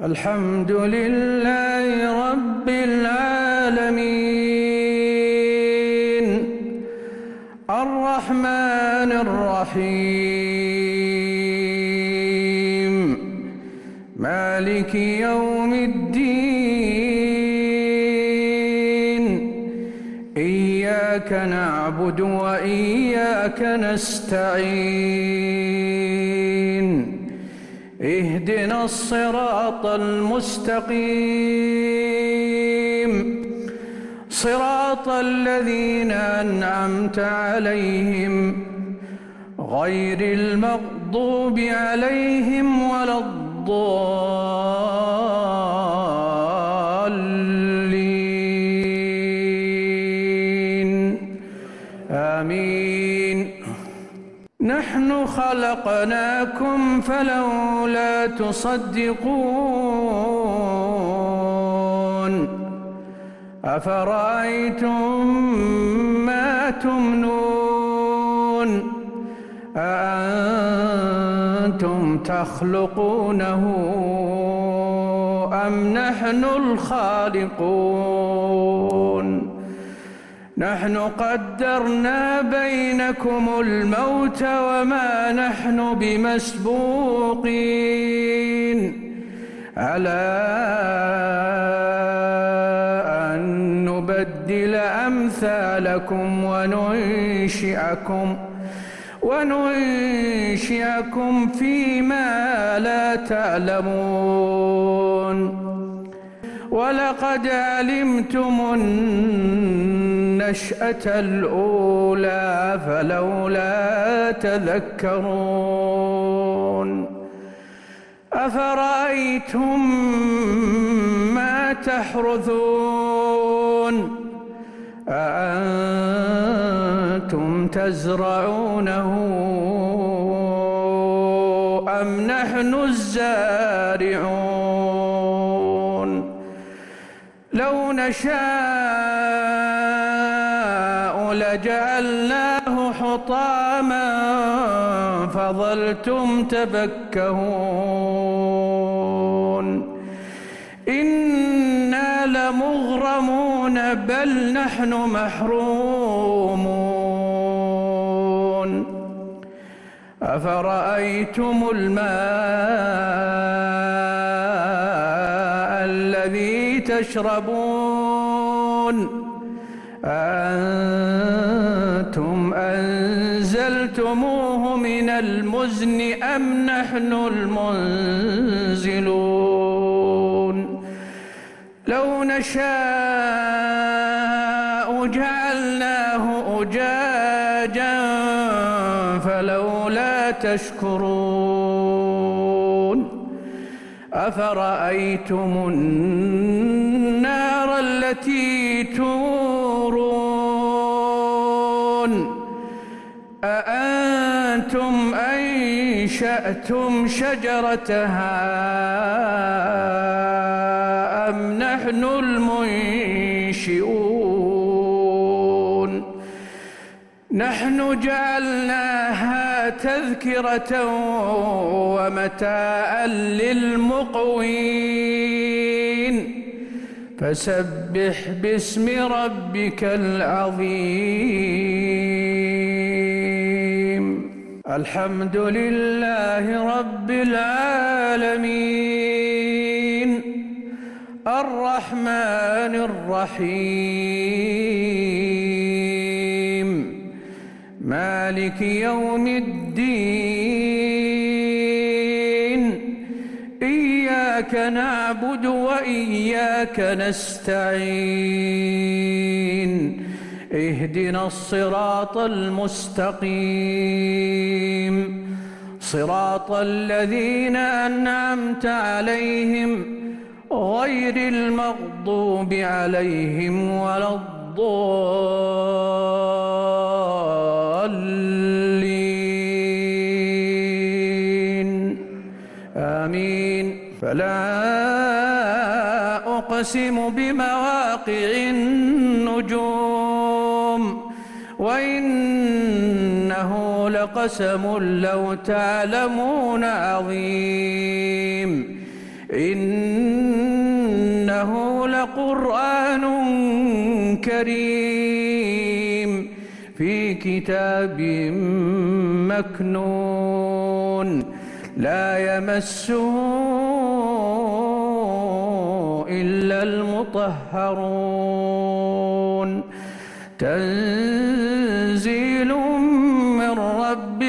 الحمد لله رب العالمين الرحمن الرحيم مالك يوم الدين إياك نعبد وإياك نستعين اهدنا الصراط المستقيم صراط الذين أنعمت عليهم غير المغضوب عليهم ولا الضالين آمين. نحن خلقناكم فلولا تصدقون أفرأيتم ما تمنون أأنتم تخلقونه أم نحن الخالقون نحن قدرنا بينكم الموت وما نحن بمسبوقين على أن نبدل أمثالكم وننشئكم فيما لا تعلمون ولقد علمتم النشأة الأولى فلولا تذكرون أفرأيتم ما تحرثون أأنتم تزرعونه أم نحن الزارعون لو نشاء لجعلناه حطاما فظلتم تفكهون إنا لمغرمون بل نحن محرومون أفرأيتم الماء الذي تشربون أأنتم أنزلتموه من المزن أم نحن المنزلون لو نشاء جعلناه أجاجا فلولا تشكرون أفرأيتم النار التي تورون أأنتم أنشأتم شجرتها أم نحن المنشئون نحن جعلناها تذكرة ومتاعا للمقوين فسبح باسم ربك العظيم. الحمد لله رب العالمين الرحمن الرحيم مالك يوم الدين إياك نعبد وإياك نستعين اهدنا الصراط المستقيم صراط الذين أنعمت عليهم غير المغضوب عليهم ولا الضالين آمين. فلا أقسم بمواقع النجوم وإنه لقسم لو تعلمون عظيم إنه لقرآن كريم في كتاب مكنون لا يمسه إلا المطهرون تنزيل من رب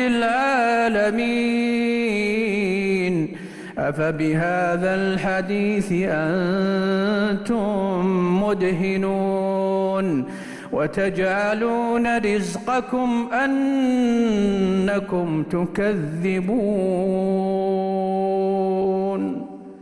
العالمين أفبهذا الحديث أنتم مدهنون وتجعلون رزقكم أنكم تكذبون